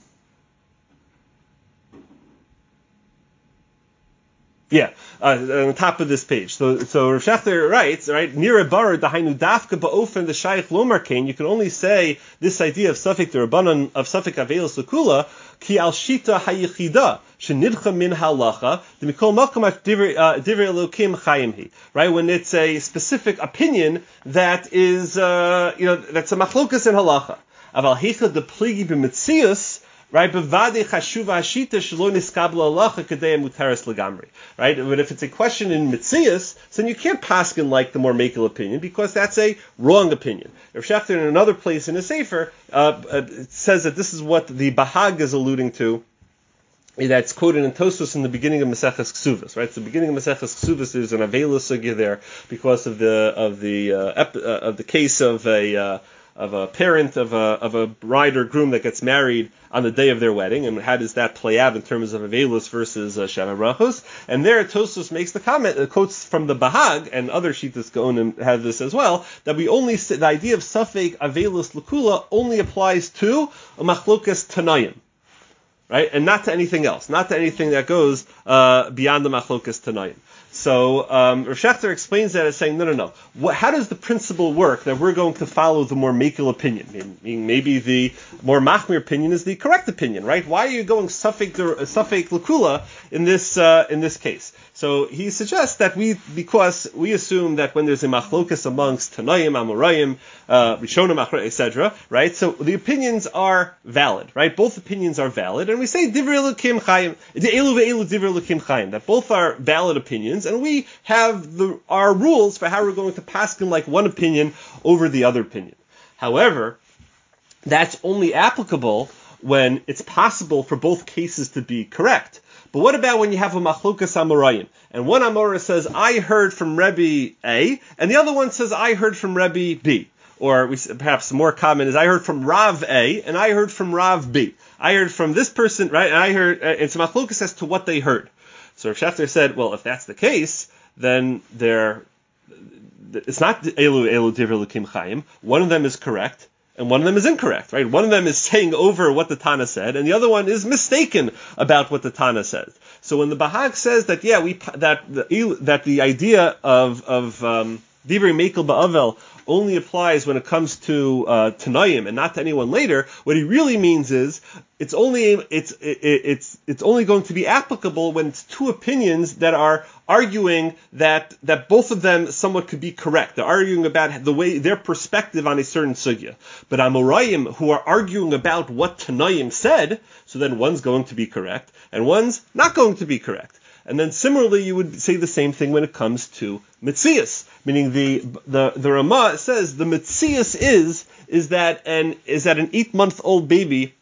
Yeah, uh, on the top of this page. So, so Rav Shechter writes, right, Nira Bar Dahainu Dafka Ba'ofen the Shaykh Lomar Kain. You can only say this idea of Safek D'Rabbanan of Safek Avelus L'Kula ki al shita hayichida shenidcha min halacha the mikol malkamat divrei Elokim chayimhi. Right, when it's a specific opinion that is, uh, you know, that's a machlokas in halacha. Aval heicha de pligi b'mitzias. Right, bevade chashuva hashita shelo niskabla halacha kadei mutaris legamri. Right, but if it's a question in mitzias, then you can't paskin like the more makel opinion because that's a wrong opinion. Rav Shechter in another place in his sefer uh, uh, says that this is what the Bahag is alluding to. That's quoted in Tosfos in the beginning of Maseches Ksuvos, right? So the beginning of Maseches Ksuvos, there's an Avelus sugya there because of the of the uh, ep, uh, of the case of a uh, of a parent of a of a bride or groom that gets married on the day of their wedding, and how does that play out in terms of Avelus versus uh, Shana Brachos? And there, Tosfos makes the comment, uh, quotes from the Bahag, and other Shitas Gaonim have this as well, that we only the idea of Safek Avelus L'Kula only applies to a Machlokas Tanayim. right? And not to anything else, not to anything that goes uh, beyond the machlokas tanaim. So um, Rav Shechter explains that as saying, no, no, no. What, how does the principle work that we're going to follow the more makel opinion? Meaning maybe the more machmir opinion is the correct opinion, right? Why are you going suffik suffik l'kula in this uh, in this case? So he suggests that we, because we assume that when there's a machlokas amongst Tanaim, Amorayim, uh, Rishonim, et cetera, right? So the opinions are valid, right? Both opinions are valid, and we say divrei elokim chayim, elu ve'elu divrei elokim chayim, that both are valid opinions, and we have the, our rules for how we're going to paskin like one opinion over the other opinion. However, that's only applicable when it's possible for both cases to be correct. But what about when you have a machlokas amorayim, and one amora says, I heard from Rebbe A, and the other one says, I heard from Rebbe B. Or we, perhaps more common is, I heard from Rav A, and I heard from Rav B. I heard from this person, right, and I heard, uh, it's a machlokas as to what they heard. So Rav Shechter said, well, if that's the case, then they're, it's not elu elu divrei elokim chayim. One of them is correct, and one of them is incorrect, right? One of them is saying over what the Tana said, and the other one is mistaken about what the Tana says. So when the Bahag says that, yeah, we that the that the idea of of um, divrei mekel ba'avel only applies when it comes to uh, Tanaim and not to anyone later, what he really means is it's only it's it, it's it's only going to be applicable when it's two opinions that are arguing that that both of them somewhat could be correct. They're arguing about the way their perspective on a certain sugya. But Amorayim who are arguing about what Tanaim said, so then one's going to be correct and one's not going to be correct. And then similarly, you would say the same thing when it comes to Metzias, meaning the the the Ramah says the Metzias is is that an is that an eight month old baby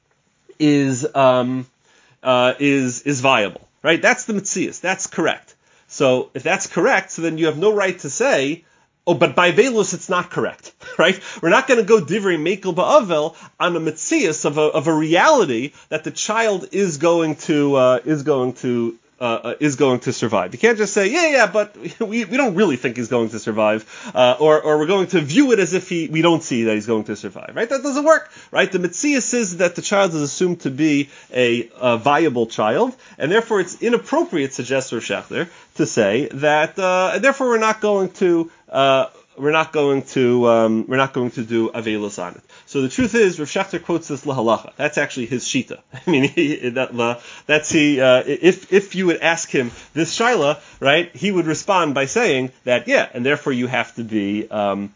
is um uh is is viable, right? That's the Metzias. That's correct. So if that's correct, so then you have no right to say, oh, but by Velus it's not correct, right? We're not going to go divrei mekel ba'avel on a Metzias of a of a reality that the child is going to uh, is going to. Uh, is going to survive. You can't just say, yeah, yeah, but we, we don't really think he's going to survive, uh, or or we're going to view it as if he we don't see that he's going to survive, right? That doesn't work, right? The Metzias is that the child is assumed to be a, a viable child, and therefore it's inappropriate, suggests Rav Shechter, to say that, uh, and therefore we're not going to uh, we're not going to um, we're not going to do avelus on it. So the truth is, Rav Shechter quotes this lahalacha. That's actually his shita. I mean, he, that, uh, that's he. Uh, if if you would ask him this shaila, right, he would respond by saying that, yeah, and therefore you have to be. Um,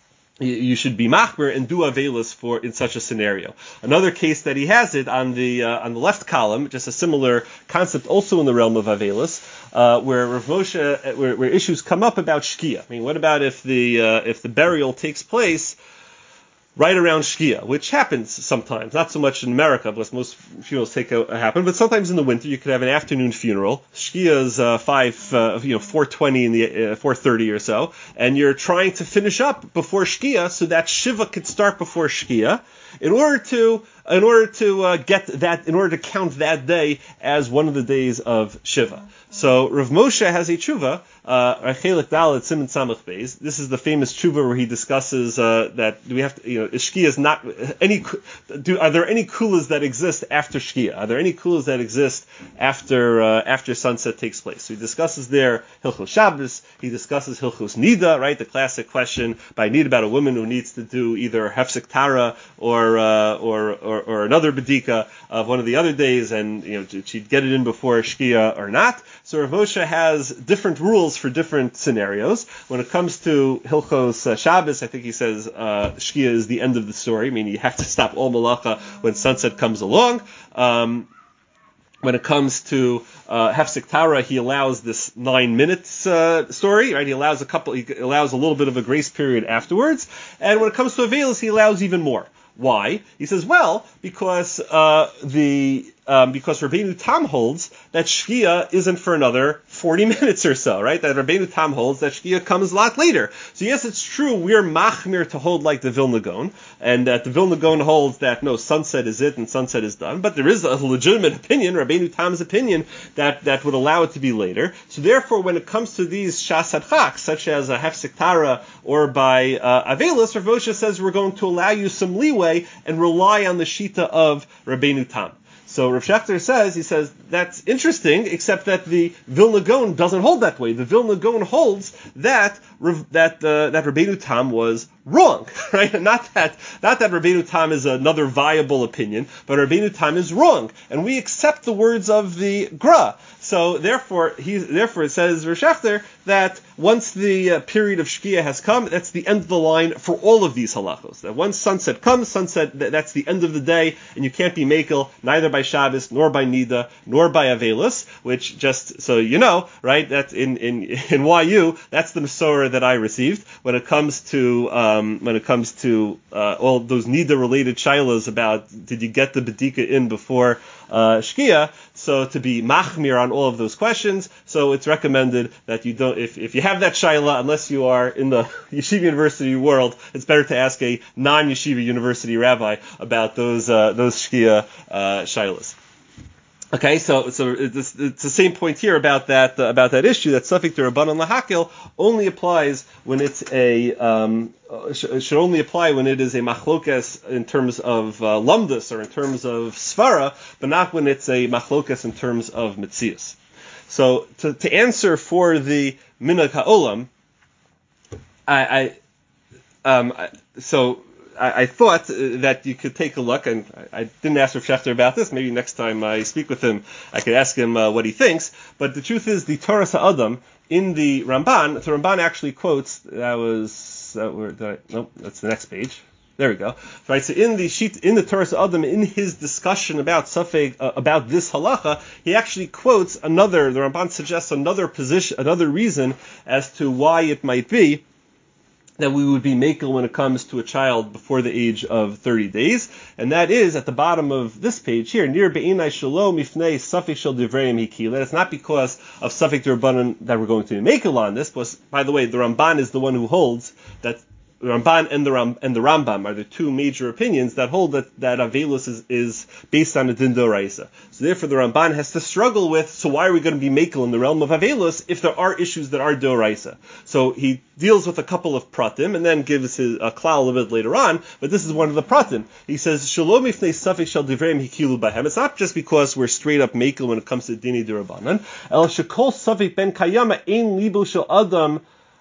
You should be machmer and do avelus for in such a scenario. Another case that he has it on the uh, on the left column, just a similar concept, also in the realm of avelus, uh, where Rav Moshe, where, where issues come up about shkia. I mean, what about if the uh, if the burial takes place right around Shkia, which happens sometimes, not so much in America, because most funerals take a, a happen, but sometimes in the winter you could have an afternoon funeral. Shkia is uh, five, uh, you know, four twenty in the uh, four thirty or so, and you're trying to finish up before Shkia so that Shiva could start before Shkia, in order to in order to uh, get that, in order to count that day as one of the days of Shiva. So Rav Moshe has a tshuva, uh, Chelik Dalet Siman Samach Beis. This is the famous tshuva where he discusses uh, that do we have to, you know, Shkia is not any. Do are there any kulas that exist after Shkia? Are there any kulas that exist after uh, after sunset takes place? So he discusses there Hilchos Shabbos. He discusses Hilchos Nida, right? The classic question by Nida about a woman who needs to do either Hefsek Tara or uh, or, or or another bedika of one of the other days, and you know she'd get it in before Shkia or not. So Rav Moshe has different rules for different scenarios. When it comes to Hilchos uh, Shabbos, I think he says uh, Shkia is the end of the story, meaning you have to stop all malacha when sunset comes along. Um, when it comes to uh, Hefsek Tara, he allows this nine minutes uh, story, right? He allows a couple, he allows a little bit of a grace period afterwards. And when it comes to Avelis, he allows even more. Why? He says, well, because uh, the um, because Rabbeinu Tam holds that Shkia isn't for another forty minutes or so, right? That Rabbeinu Tam holds that Shkia comes a lot later. So yes, it's true, we're machmir to hold like the Vilna Gaon, and that the Vilna Gaon holds that no, sunset is it and sunset is done, but there is a legitimate opinion, Rabbeinu Tam's opinion, that, that would allow it to be later. So therefore, when it comes to these Shas Hadchak, such as a Hefsek Tara or by uh, Avelis, Rav Moshe says we're going to allow you some leeway and rely on the Shita of Rabbeinu Tam. So Rav Shechter says, he says, that's interesting, except that the Vilna Gaon doesn't hold that way. The Vilna Gaon holds that that uh, that Rabbeinu Tam was wrong, right? Not that not that Rabbeinu Tam is another viable opinion, but Rabbeinu Tam is wrong, and we accept the words of the Gra. So therefore, he therefore it says Rav Shechter that once the uh, period of Shkia has come, that's the end of the line for all of these halachos. That once sunset comes, sunset th- that's the end of the day, and you can't be makel neither by Shabbos nor by Nida nor by Avelis. Which, just so you know, right? That's in in in Y U. That's the Masorah that I received when it comes to um, when it comes to uh, all those Nida related shilas about did you get the bedika in before uh, Shkia. So to be machmir on all of those questions, so it's recommended that you don't, if, if you have that shaila, unless you are in the yeshiva university world, it's better to ask a non-yeshiva university rabbi about those uh, those shkia uh, shailas. Okay, so so it's, it's the same point here about that uh, about that issue that Safek D'Rabbanan Lahakil only applies when it's a um, sh- should only apply when it is a machlokas in terms of uh, lumdus or in terms of svara, but not when it's a machlokas in terms of mitzias. So to, to answer for the minhag ha'olam, I, I um I, so. I, I thought that you could take a look, and I, I didn't ask Rav Shechter about this. Maybe next time I speak with him, I could ask him uh, what he thinks. But the truth is, the Torah Sa'adam in the Ramban, the Ramban actually quotes. That was that were, did I, nope, that's the next page. There we go. Right. So in the sheet, in the Torah Sa'adam, in his discussion about Safek, uh, about this halacha, he actually quotes another. The Ramban suggests another position, another reason as to why it might be that we would be makel when it comes to a child before the age of thirty days, and that is at the bottom of this page here, near be'inai shalom mifnei safek shel divreim hikila. It's not because of Safek D'Rabbanan that we're going to be makel on this, but by the way, the Ramban is the one who holds that the Ramban and the Ram, and the Rambam are the two major opinions that hold that, that Avelus is, is based on a din d'oraisa. So therefore the Ramban has to struggle with, so why are we going to be makel in the realm of Avelus if there are issues that are d'oraisa? So he deals with a couple of pratim and then gives his a klal a little bit later on, but this is one of the pratim. He says, Shalom ifnei safek shel divreim hikilu bahem. It's not just because we're straight up makel when it comes to dini d'Rabbanan. El shekol safek ben kayama ein libo shel adam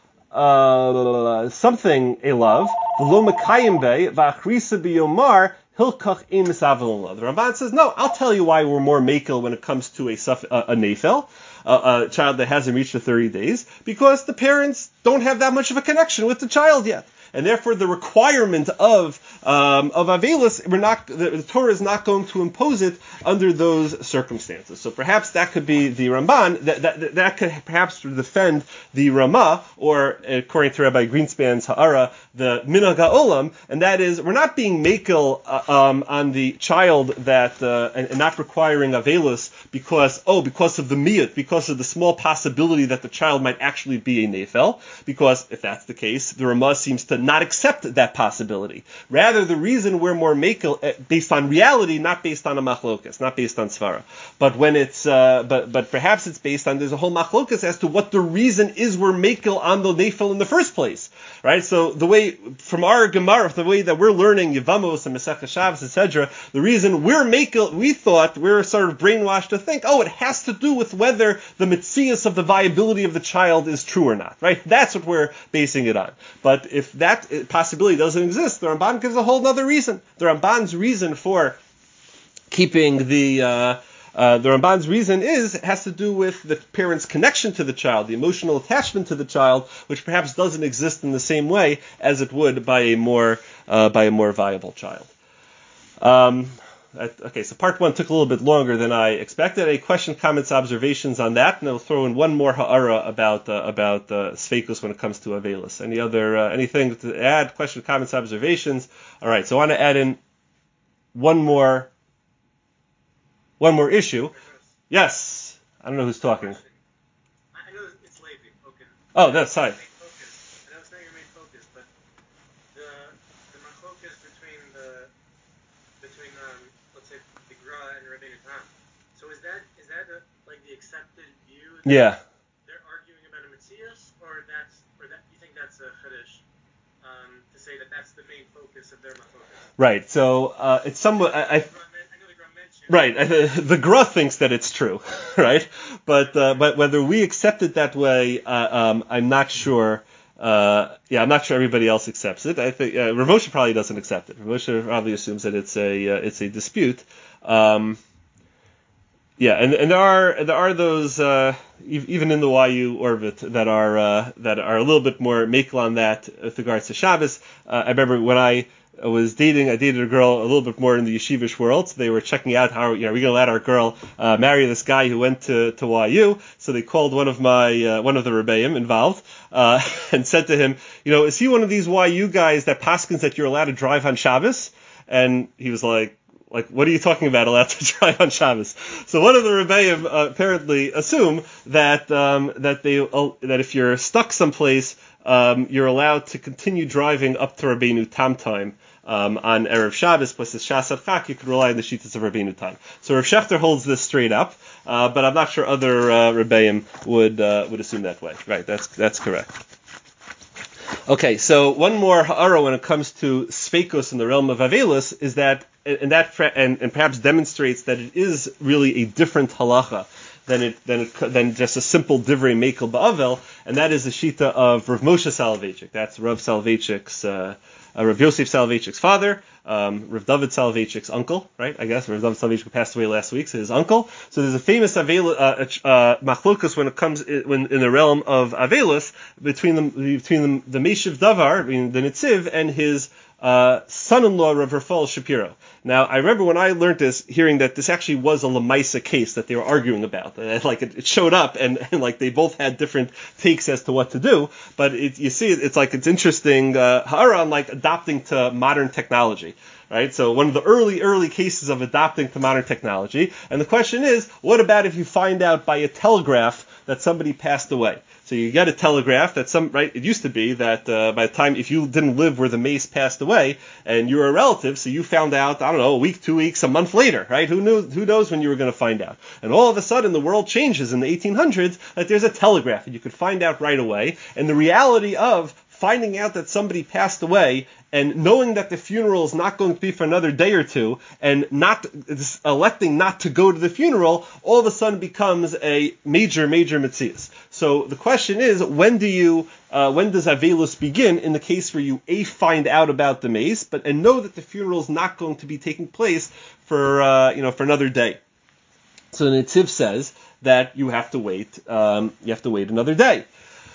Uh, something elav v'lo mekayim bei v'achrisa b'yomar hilkach im misavel. The Ramban says, no, I'll tell you why we're more makel when it comes to a suf, a, a nefel, a, a child that hasn't reached the thirty days, because the parents don't have that much of a connection with the child yet. And therefore, the requirement of um, of avelus, we're not the, the Torah is not going to impose it under those circumstances. So perhaps that could be the Ramban that that, that could perhaps defend the Ramah, or according to Rabbi Greenspan's Ha'ara, the minhag ha'olam, and that is we're not being makel uh, um, on the child that uh, and, and not requiring avelus because oh because of the miyut, because of the small possibility that the child might actually be a nefel, because if that's the case, the Ramah seems to not accept that possibility. Rather, the reason we're more makel uh, based on reality, not based on a machlokas, not based on svara. But when it's, uh, but but perhaps it's based on there's a whole machlokas as to what the reason is we're makel on the nefel in the first place, right? So the way from our Gemara, the way that we're learning Yevamos and Masechah Shabbos, et cetera, the reason we're makel, we thought we were sort of brainwashed to think, oh, it has to do with whether the mitzias of the viability of the child is true or not, right? That's what we're basing it on. But if that That possibility doesn't exist, the Ramban gives a whole other reason. The Ramban's reason for keeping the uh, uh, the Ramban's reason is has to do with the parent's connection to the child, the emotional attachment to the child, which perhaps doesn't exist in the same way as it would by a more uh, by a more viable child. Um, Okay, so part one took a little bit longer than I expected. Any questions, comments, observations on that? And I'll throw in one more ha'ara about uh, about uh, Sveikus when it comes to Avelus. Any other uh, anything to add? Questions, comments, observations? All right, so I want to add in one more one more issue. Yes, I don't know who's talking. I know it's Levi. Okay. Oh, that's hi. Accepted view that yeah. they're arguing about a Metzias, or that's, or that you think that's a Chiddush, um, to say that that's the main focus of their Machlokas? Right. So uh, it's somewhat. I, I, I know the Gram mentioned Right. The Gra thinks that it's true, right? But uh, but whether we accept it that way, uh, um, I'm not sure. Uh, yeah, I'm not sure everybody else accepts it. I think uh, Rav Moshe probably doesn't accept it. Rav Moshe probably assumes that it's a uh, it's a dispute. Um, yeah, and and there are there are those uh, even in the Y U orbit that are uh, that are a little bit more makel on that with regards to Shabbos. Uh, I remember when I was dating, I dated a girl a little bit more in the yeshivish world. So they were checking out how, you know, are we going to let our girl uh, marry this guy who went to, to Y U? So they called one of my, uh, one of the rebbeim involved, uh, and said to him, you know, is he one of these Y U guys that paskins that you're allowed to drive on Shabbos? And he was like, like, what are you talking about, allowed to drive on Shabbos? So one of the rebbeim uh, apparently assume that, um, that they, uh, that if you're stuck someplace, um, you're allowed to continue driving up to Rabbeinu Tam time. Um, on Erev Shabbos plus the Shas Adchak, you could rely on the Shittas of Rabbeinu Tam. So Rav Shechter holds this straight up, uh, but I'm not sure other uh, Rebbeim would uh, would assume that way. Right, that's that's correct. Okay, so one more ha'ara when it comes to Sveikos in the realm of Avelus is that, and that and, and perhaps demonstrates that it is really a different halacha than it than it than just a simple divrei mekel ba'avel, and that is the shita of Rav Moshe Soloveitchik. That's Rav Soloveitchik's. Uh, Uh, Rav Yosef Soloveitchik's father, um, Rav David Soloveitchik's uncle, right? I guess Rav David Soloveitchik passed away last week, so his uncle. So there's a famous Avela, uh, uh, machlokus when it comes in, when, in the realm of Avelus between the between the, the Meshiv Davar, I mean, the Nitziv, and his uh, son-in-law Rav Rafal Shapiro. Now, I remember when I learned this, hearing that this actually was a Lamaisa case that they were arguing about. And, like it, it showed up, and, and like they both had different takes as to what to do. But it, you see, it's like it's interesting. Uh, ha'ara on like adopting to modern technology, right? So one of the early, early cases of adopting to modern technology. And the question is, what about if you find out by a telegraph that somebody passed away? So you get a telegraph that some, right, it used to be that uh, by the time, if you didn't live where the mace passed away, and you were a relative, so you found out, I don't know, a week, two weeks, a month later, right? Who knew, who knows when you were going to find out? And all of a sudden, the world changes in the eighteen hundreds, that there's a telegraph, and you could find out right away. And the reality of finding out that somebody passed away and knowing that the funeral is not going to be for another day or two, and not electing not to go to the funeral, all of a sudden becomes a major, major metzias. So the question is, when do you, uh, when does Avelus begin in the case where you a find out about the mace, but and know that the funeral is not going to be taking place for, uh, you know, for another day? So the Nitziv says that you have to wait, um, you have to wait another day.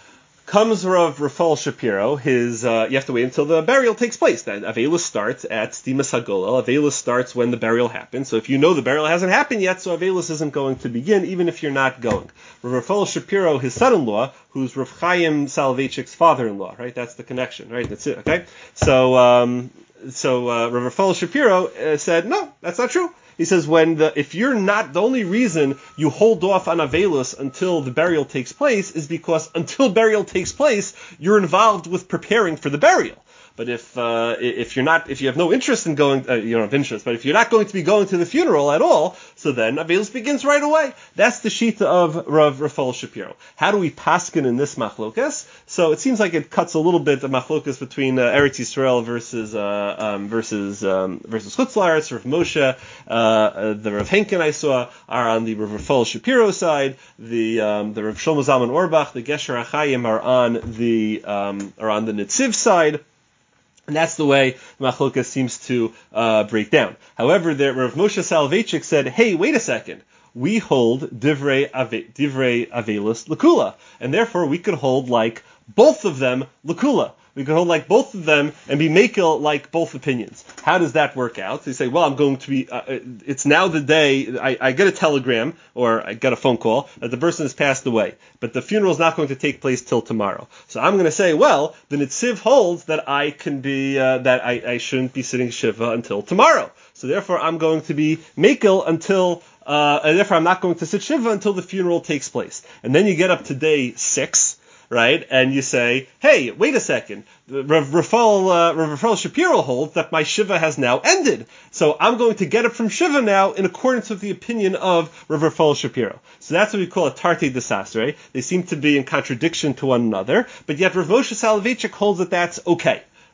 Comes Rav Rafal Shapiro, his, uh, you have to wait until the burial takes place. Then Avelus starts at Stimas Hagolah. Avelus starts when the burial happens. So if you know the burial hasn't happened yet, so Avelus isn't going to begin, even if you're not going. Rav Rafal Shapiro, his son-in-law, who's Rav Chaim Soloveitchik's father-in-law, right? That's the connection, right? That's it, okay? So, um, so, uh, Rav Rafal Shapiro uh, said, no, that's not true. He says, when the, if you're not, the only reason you hold off on Avelus until the burial takes place is because until burial takes place, you're involved with preparing for the burial. But if uh, if you're not, if you have no interest in going, uh, you don't have interest, but if you're not going to be going to the funeral at all, so then Avelus begins right away. That's the shita of Rav Rafal Shapiro. How do we paskin in this machlokas? So it seems like it cuts a little bit the machlokas between uh, Eretz Yisrael versus uh, um, versus um, versus Chutz La'aretz. Rav Moshe, uh, uh, the Rav Henkin I saw are on the Rav Rafal Shapiro side. The um, the Rav Shlomo Zalman Auerbach, the Gesher HaChaim are on the um, are on the Nitziv side. And that's the way Machlokas seems to uh, break down. However, there, Rav Moshe Soloveitchik said, hey, wait a second. We hold Divrei, Ave, Divrei Avelus Lakula. And therefore, we could hold like both of them Lakula. We could hold like both of them and be makel like both opinions. How does that work out? So you say, well, I'm going to be, uh, it's now the day, I, I get a telegram, or I get a phone call, that the person has passed away, but the funeral is not going to take place till tomorrow. So I'm going to say, well, the Nitziv holds that I can be, uh, that I, I shouldn't be sitting Shiva until tomorrow. So therefore, I'm going to be makel until, uh, and therefore I'm not going to sit Shiva until the funeral takes place. And then you get up to day six, right? And you say, hey, wait a second. Rav Rafal, uh, Rav Rafal Shapiro holds that my Shiva has now ended. So I'm going to get up from Shiva now in accordance with the opinion of Rav Rafal Shapiro. So that's what we call a tarte desastre. They seem to be in contradiction to one another, but yet Rav Moshe Soloveitchik holds that that's okay.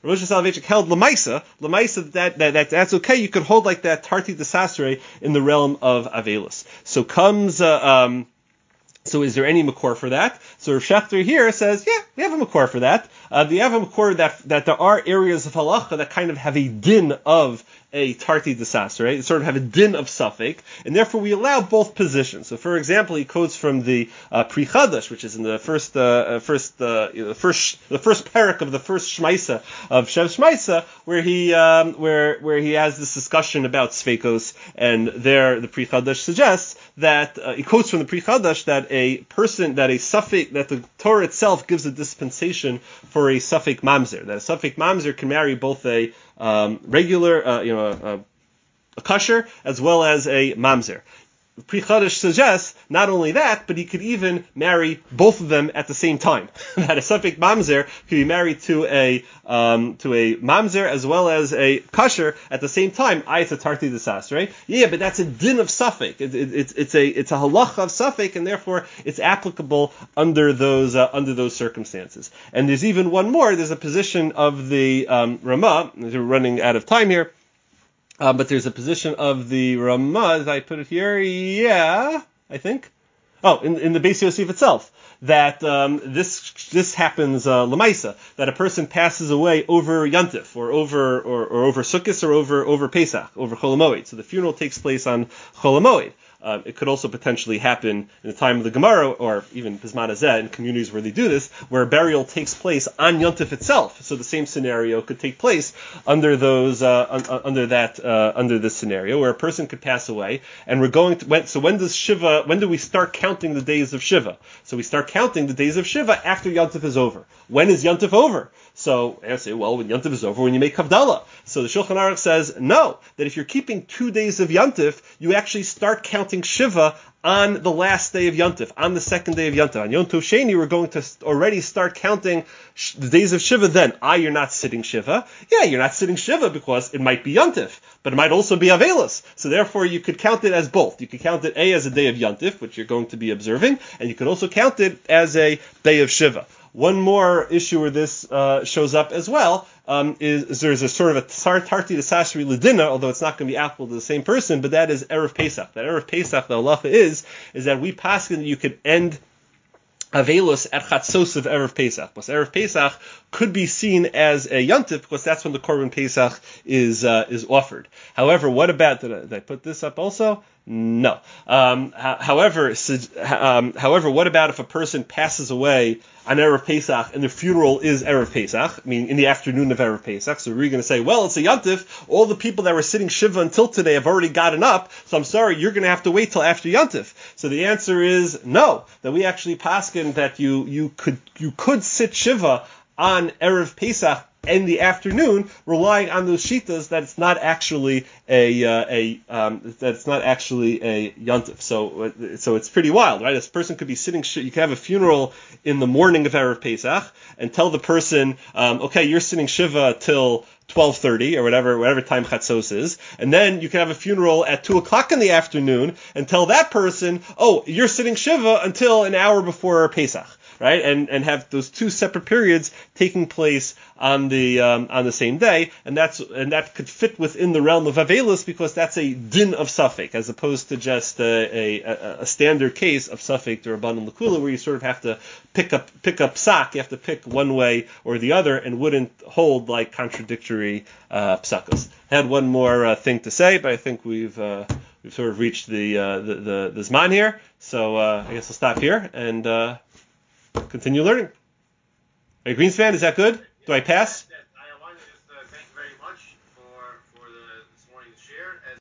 Rosh Soloveitchik held Lamaisa, Lamaisa that, that, that that's okay. You could hold like that Tarti Desasre in the realm of Avelus. So comes, uh, um, so is there any makor for that? So Rav Shechter here says, yeah, we have a makor for that. Uh, we have a makor that that there are areas of halacha that kind of have a din of a tarti desasre, right? It sort of have a din of suffix, and therefore we allow both positions. So, for example, he quotes from the uh, Pri Chadash, which is in the first, uh, first, uh, you know, the first, the first parak of the first Shmaisa of Shev Shmaisa, where he, um, where where he has this discussion about Sveikos, and there the Pri Chadash suggests that uh, he quotes from the Pri Chadash that a person, that a suffix, that the Torah itself gives a dispensation for a suffix mamzer, that a suffix mamzer can marry both a um, regular, uh, you know, a, a kosher as well as a mamzer. Pri Chadash suggests not only that, but he could even marry both of them at the same time. That a suffix mamzer could be married to a um, to a mamzer as well as a kosher at the same time. I it's a tarti desas, right? Yeah, but that's a din of suffix. It, it, it's it's a it's a halacha of suffix, and therefore it's applicable under those uh, under those circumstances. And there's even one more. There's a position of the um, Ramah. We're running out of time here. Uh, but there's a position of the Ramah, as I put it here, yeah, I think. Oh, in, in the Beis Yosef itself, that um, this this happens uh, lemaisa, that a person passes away over Yantif, or over or, or over Sukkot, or over over Pesach, over Chol HaMoed. So the funeral takes place on Chol HaMoed. Uh, it could also potentially happen in the time of the Gemara, or even Bisman Hazeh, in communities where they do this, where a burial takes place on Yontif itself. So the same scenario could take place under those, uh, un- under that, uh, under this scenario, where a person could pass away, and we're going to. When, so when does Shiva? When do we start counting the days of Shiva? So we start counting the days of Shiva after Yontif is over. When is Yontif over? So I say, well, when Yontif is over, when you make Havdalah. So the Shulchan Aruch says, no, that if you're keeping two days of Yontif, you actually start counting Shiva on the last day of Yontif, on the second day of Yontif. On Yom Tov Sheni, we're going to already start counting sh- the days of Shiva then. Ah, you're not sitting Shiva. Yeah, you're not sitting Shiva because it might be Yontif, but it might also be Avelis. So therefore, you could count it as both. You could count it A as a day of Yontif, which you're going to be observing, and you could also count it as a day of Shiva. One more issue where this uh, shows up as well um, is, is there's a sort of a tarti desasri ledina, although it's not going to be applicable to the same person, but that is Erev Pesach. That Erev Pesach, the halacha is, is that we paskin that you could end Avelus at Chatzos of Erev Pesach. Because Erev Pesach could be seen as a Yontif, because that's when the Korban Pesach is uh, is offered. However, what about, did I, did I put this up also? No. Um, however, um, however, what about if a person passes away on Erev Pesach and the funeral is Erev Pesach? I mean, in the afternoon of Erev Pesach. So we're going to say, well, it's a Yontif. All the people that were sitting Shiva until today have already gotten up. So I'm sorry, you're going to have to wait till after Yontif. So the answer is no. That we actually paskin that you you could you could sit Shiva on Erev Pesach in the afternoon, relying on those shitas that it's not actually a uh, a um, that it's not actually a yontif. So so it's pretty wild, right? This person could be sitting. You could have a funeral in the morning of Erev Pesach and tell the person, um, okay, you're sitting shiva till twelve thirty or whatever whatever time Chatzos is, and then you can have a funeral at two o'clock in the afternoon and tell that person, oh, you're sitting shiva until an hour before Pesach. Right, and and have those two separate periods taking place on the um, on the same day, and that's and that could fit within the realm of Avelus because that's a din of suffix as opposed to just a, a, a standard case of suffix or Rabbanan L'Kula where you sort of have to pick up pick up sak, you have to pick one way or the other, and wouldn't hold like contradictory uh, psakos. I had one more uh, thing to say, but I think we've uh, we've sort of reached the uh, the, the the zman here, so uh, I guess I'll stop here and. Uh, Continue learning. Are you Greenspan? Is that good? Do I pass?